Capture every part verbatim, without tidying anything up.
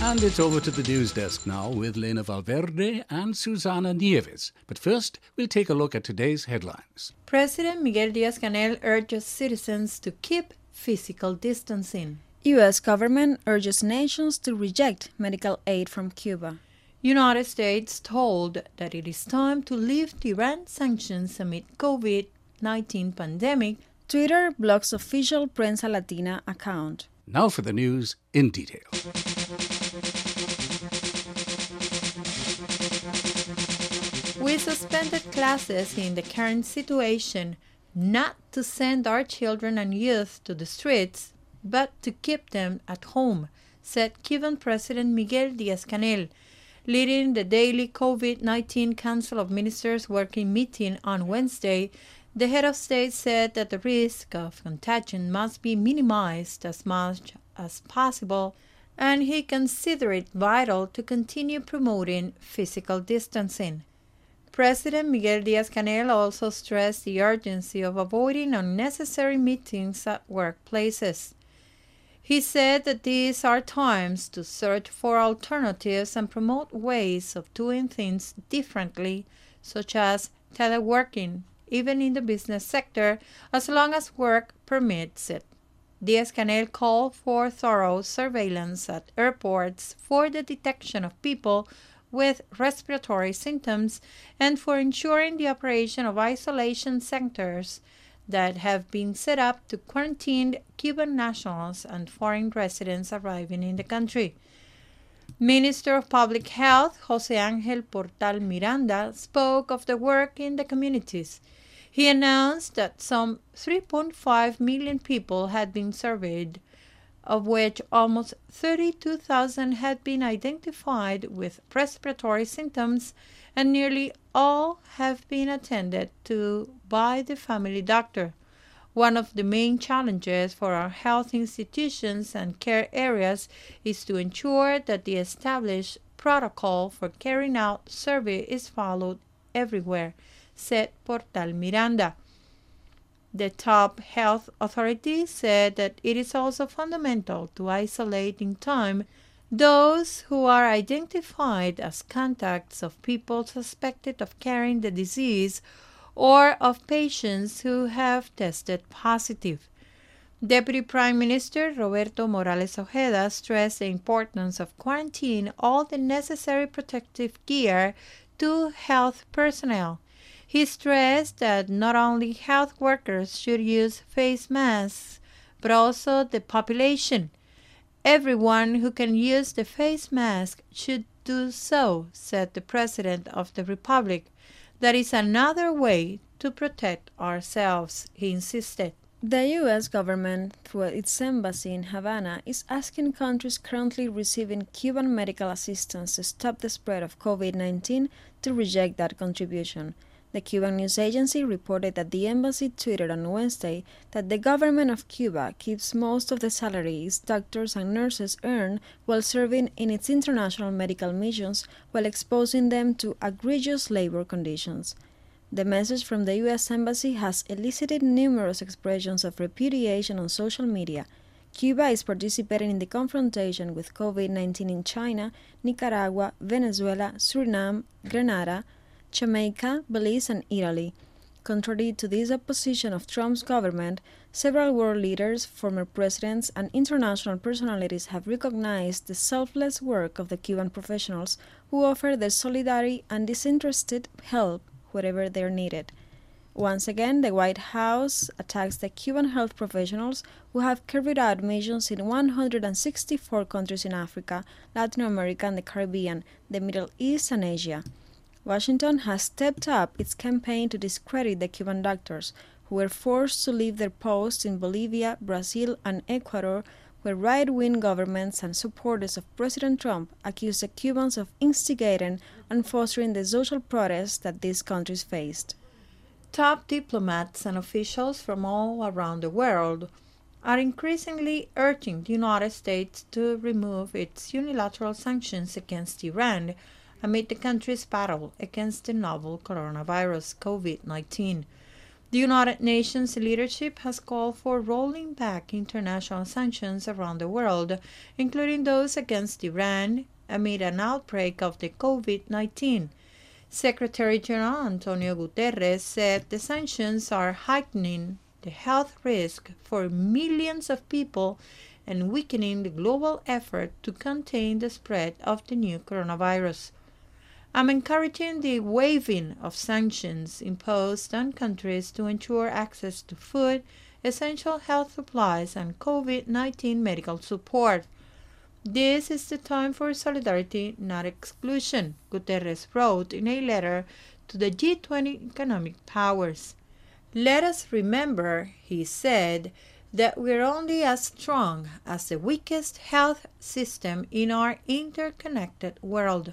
And it's over to the news desk now with Lena Valverde and Susana Nieves. But first, we'll take a look at today's headlines. President Miguel Díaz-Canel urges citizens to keep physical distancing. U S government urges nations to reject medical aid from Cuba. United States told that it is time to lift Iran sanctions amid COVID nineteen pandemic. Twitter blocks official Prensa Latina account. Now for the news in detail. We suspended classes in the current situation not to send our children and youth to the streets, but to keep them at home, said Cuban President Miguel Díaz-Canel, leading the daily COVID nineteen Council of Ministers working meeting on Wednesday. The head of state said that the risk of contagion must be minimized as much as possible, and he considered it vital to continue promoting physical distancing. President Miguel Díaz-Canel also stressed the urgency of avoiding unnecessary meetings at workplaces. He said that these are times to search for alternatives and promote ways of doing things differently, such as teleworking, even in the business sector, as long as work permits it. Díaz-Canel called for thorough surveillance at airports for the detection of people with respiratory symptoms and for ensuring the operation of isolation centers that have been set up to quarantine Cuban nationals and foreign residents arriving in the country. Minister of Public Health José Ángel Portal Miranda spoke of the work in the communities. He announced that some three point five million people had been surveyed, of which almost thirty-two thousand had been identified with respiratory symptoms, and nearly all have been attended to by the family doctor. One of the main challenges for our health institutions and care areas is to ensure that the established protocol for carrying out survey is followed everywhere, said Portal Miranda. The top health authority said that it is also fundamental to isolate in time those who are identified as contacts of people suspected of carrying the disease or of patients who have tested positive. Deputy Prime Minister Roberto Morales Ojeda stressed the importance of quarantining all the necessary protective gear to health personnel. He stressed that not only health workers should use face masks, but also the population. Everyone who can use the face mask should do so, said the President of the Republic. That is another way to protect ourselves, he insisted. The U S government, through its embassy in Havana, is asking countries currently receiving Cuban medical assistance to stop the spread of COVID nineteen to reject that contribution. The Cuban news agency reported that the embassy tweeted on Wednesday that the government of Cuba keeps most of the salary its doctors and nurses earn while serving in its international medical missions while exposing them to egregious labor conditions. The message from the U S Embassy has elicited numerous expressions of repudiation on social media. Cuba is participating in the confrontation with COVID nineteen in China, Nicaragua, Venezuela, Suriname, Grenada, Jamaica, Belize, and Italy. Contrary to this opposition of Trump's government, several world leaders, former presidents, and international personalities have recognized the selfless work of the Cuban professionals who offer their solidarity and disinterested help wherever they are needed. Once again, the White House attacks the Cuban health professionals who have carried out missions in one hundred sixty-four countries in Africa, Latin America, and the Caribbean, the Middle East, and Asia. Washington has stepped up its campaign to discredit the Cuban doctors, who were forced to leave their posts in Bolivia, Brazil, and Ecuador, where right-wing governments and supporters of President Trump accuse the Cubans of instigating and fostering the social protests that these countries faced. Top diplomats and officials from all around the world are increasingly urging the United States to remove its unilateral sanctions against Iran amid the country's battle against the novel coronavirus COVID nineteen. The United Nations leadership has called for rolling back international sanctions around the world, including those against Iran, amid an outbreak of the COVID nineteen. Secretary General Antonio Guterres said the sanctions are heightening the health risk for millions of people and weakening the global effort to contain the spread of the new coronavirus. I'm encouraging the waiving of sanctions imposed on countries to ensure access to food, essential health supplies, and COVID nineteen medical support. This is the time for solidarity, not exclusion, Guterres wrote in a letter to the G twenty economic powers. Let us remember, he said, that we're only as strong as the weakest health system in our interconnected world.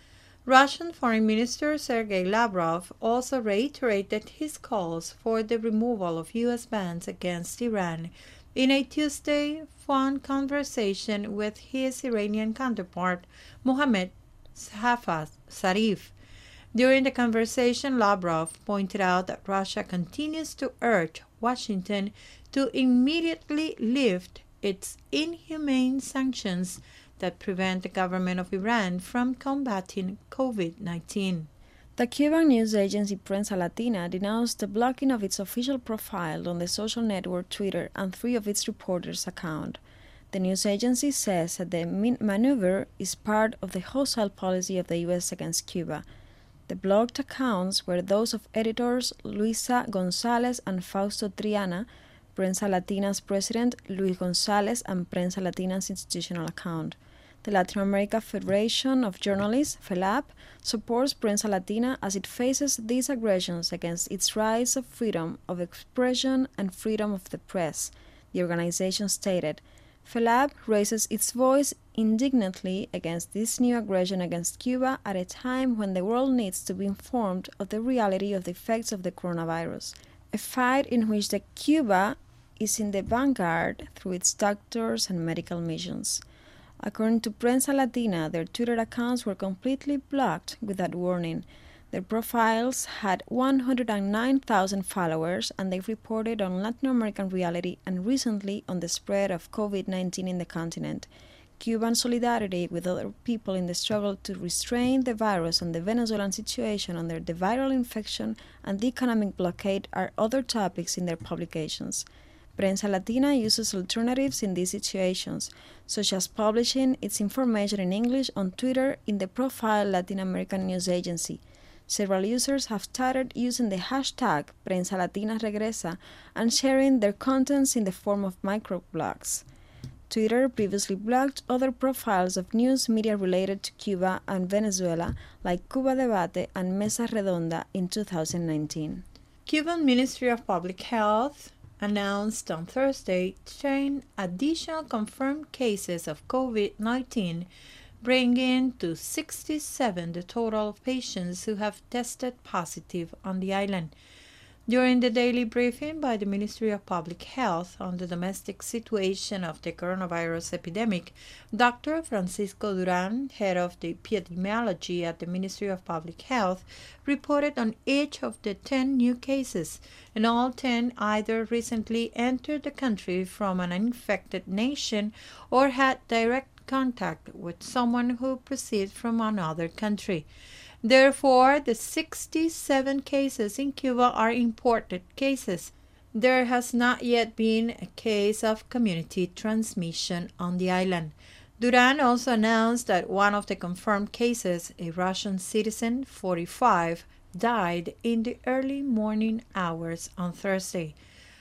Russian Foreign Minister Sergei Lavrov also reiterated his calls for the removal of U S bans against Iran in a Tuesday phone conversation with his Iranian counterpart, Mohammad Javad Zarif. During the conversation, Lavrov pointed out that Russia continues to urge Washington to immediately lift its inhumane sanctions that prevent the government of Iran from combating COVID nineteen. The Cuban news agency Prensa Latina denounced the blocking of its official profile on the social network Twitter and three of its reporters' accounts. The news agency says that the maneuver is part of the hostile policy of the U S against Cuba. The blocked accounts were those of editors Luisa González and Fausto Triana, Prensa Latina's president Luis González, and Prensa Latina's institutional account. The Latin America Federation of Journalists, FELAP, supports Prensa Latina as it faces these aggressions against its rights of freedom of expression and freedom of the press, the organization stated. FELAP raises its voice indignantly against this new aggression against Cuba at a time when the world needs to be informed of the reality of the effects of the coronavirus, a fight in which the Cuba is in the vanguard through its doctors and medical missions. According to Prensa Latina, their Twitter accounts were completely blocked without warning. Their profiles had one hundred nine thousand followers, and they reported on Latin American reality and recently on the spread of COVID nineteen in the continent. Cuban solidarity with other people in the struggle to restrain the virus and the Venezuelan situation under the viral infection and the economic blockade are other topics in their publications. Prensa Latina uses alternatives in these situations, such as publishing its information in English on Twitter in the profile Latin American News Agency. Several users have started using the hashtag Prensa Latina Regresa and sharing their contents in the form of microblogs. Twitter previously blocked other profiles of news media related to Cuba and Venezuela, like Cuba Debate and Mesa Redonda in two thousand nineteen. Cuban Ministry of Public Health announced on Thursday ten additional confirmed cases of COVID nineteen, bringing to sixty-seven the total of patients who have tested positive on the island. During the daily briefing by the Ministry of Public Health on the domestic situation of the coronavirus epidemic, Doctor Francisco Duran, head of the epidemiology at the Ministry of Public Health, reported on each of the ten new cases, and all ten either recently entered the country from an infected nation or had direct contact with someone who proceeded from another country. Therefore, the sixty-seven cases in Cuba are imported cases. There has not yet been a case of community transmission on the island. Duran also announced that one of the confirmed cases, a Russian citizen, forty-five, died in the early morning hours on Thursday.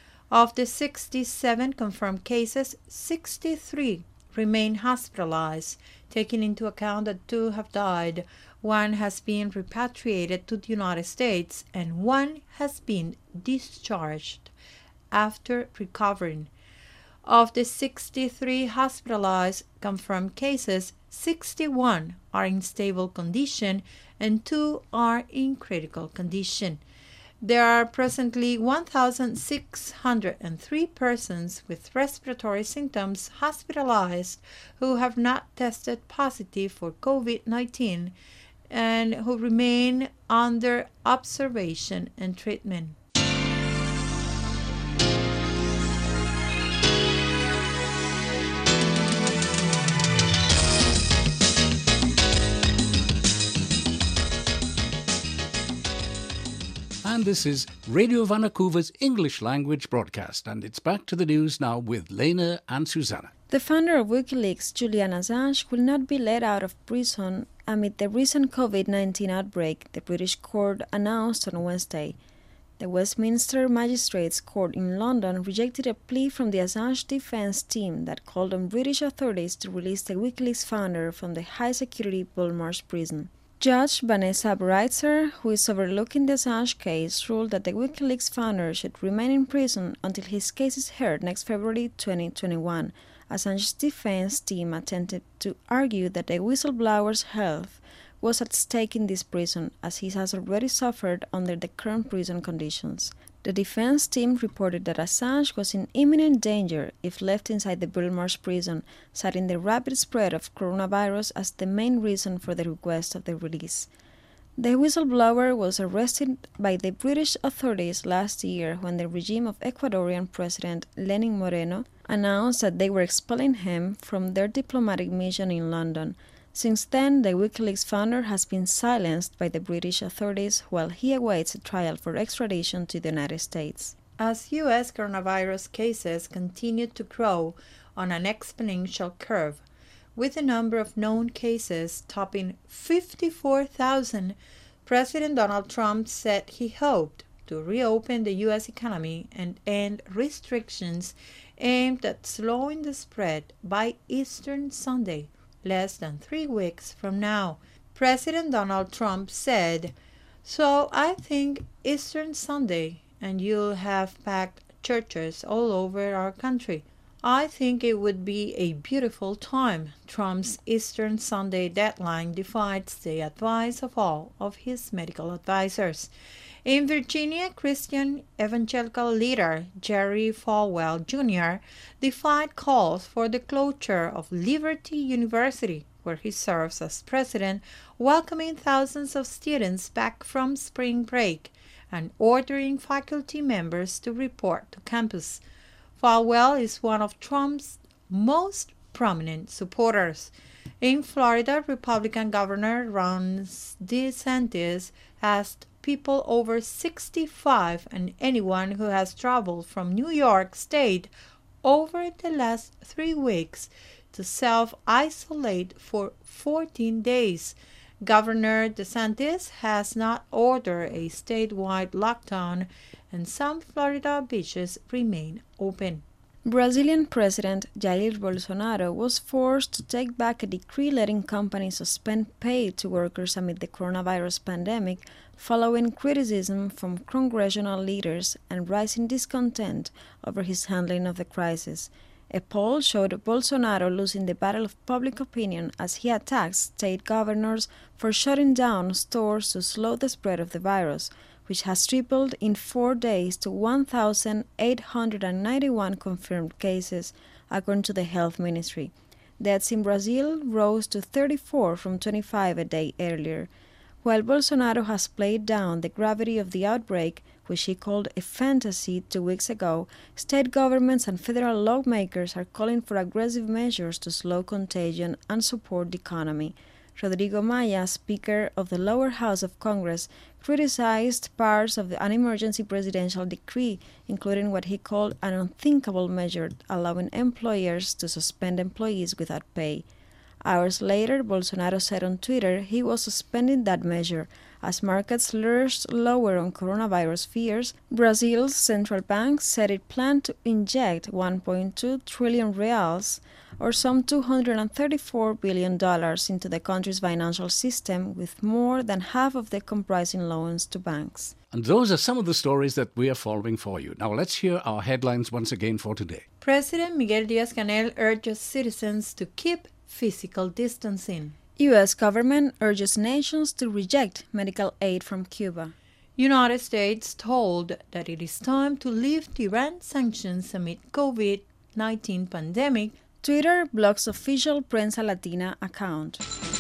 Of the sixty-seven confirmed cases, sixty-three remain hospitalized, taking into account that two have died. One has been repatriated to the United States, and one has been discharged after recovering. Of the sixty-three hospitalized confirmed cases, sixty-one are in stable condition and two are in critical condition. There are presently one thousand six hundred three persons with respiratory symptoms hospitalized who have not tested positive for COVID nineteen and who remain under observation and treatment. and this is Radio Vancouver's English language broadcast, and it's back to the news now with Lena and Susanna. The founder of WikiLeaks, Julian Assange, will not be let out of prison amid the recent COVID nineteen outbreak, the British court announced on Wednesday. The Westminster Magistrates Court in London rejected a plea from the Assange defense team that called on British authorities to release the WikiLeaks founder from the high-security Belmarsh prison. Judge Vanessa Breitzer, who is overlooking the Assange case, ruled that the WikiLeaks founder should remain in prison until his case is heard next February twenty twenty-one. Assange's defense team attempted to argue that the whistleblower's health was at stake in this prison, as he has already suffered under the current prison conditions. The defense team reported that Assange was in imminent danger if left inside the Belmarsh prison, citing the rapid spread of coronavirus as the main reason for the request of the release. The whistleblower was arrested by the British authorities last year when the regime of Ecuadorian President Lenin Moreno announced that they were expelling him from their diplomatic mission in London. Since then, the WikiLeaks founder has been silenced by the British authorities while he awaits a trial for extradition to the United States. As U S coronavirus cases continue to grow on an exponential curve, with the number of known cases topping fifty-four thousand, President Donald Trump said he hoped to reopen the U S economy and end restrictions aimed at slowing the spread by Easter Sunday, less than three weeks from now. President Donald Trump said, "So I think Easter Sunday, and you'll have packed churches all over our country. I think it would be a beautiful time." Trump's Easter Sunday deadline defies the advice of all of his medical advisors. In Virginia, Christian evangelical leader Jerry Falwell Junior defied calls for the closure of Liberty University, where he serves as president, welcoming thousands of students back from spring break and ordering faculty members to report to campus. Falwell is one of Trump's most prominent supporters. In Florida, Republican Governor Ron DeSantis asked people over sixty-five and anyone who has traveled from New York State over the last three weeks to self-isolate for fourteen days. Governor DeSantis has not ordered a statewide lockdown, and some Florida beaches remain open. Brazilian President Jair Bolsonaro was forced to take back a decree letting companies suspend pay to workers amid the coronavirus pandemic, following criticism from congressional leaders and rising discontent over his handling of the crisis. A poll showed Bolsonaro losing the battle of public opinion as he attacked state governors for shutting down stores to slow the spread of the virus, which has tripled in four days to one thousand eight hundred ninety-one confirmed cases, according to the health ministry. Deaths in Brazil rose to thirty-four from twenty-five a day earlier. While Bolsonaro has played down the gravity of the outbreak, which he called a fantasy two weeks ago, state governments and federal lawmakers are calling for aggressive measures to slow contagion and support the economy. Rodrigo Maya, Speaker of the lower house of Congress, criticized parts of an emergency presidential decree, including what he called an unthinkable measure allowing employers to suspend employees without pay. Hours later, Bolsonaro said on Twitter he was suspending that measure. As markets lurched lower on coronavirus fears, Brazil's central bank said it planned to inject one point two trillion reals, or some two hundred thirty-four billion dollars, into the country's financial system, with more than half of the comprising loans to banks. And those are some of the stories that we are following for you. Now let's hear our headlines once again for today. President Miguel Díaz-Canel urges citizens to keep physical distancing. U S government urges nations to reject medical aid from Cuba. United States told that it is time to lift Iran sanctions amid COVID nineteen pandemic. Twitter blocks official Prensa Latina account.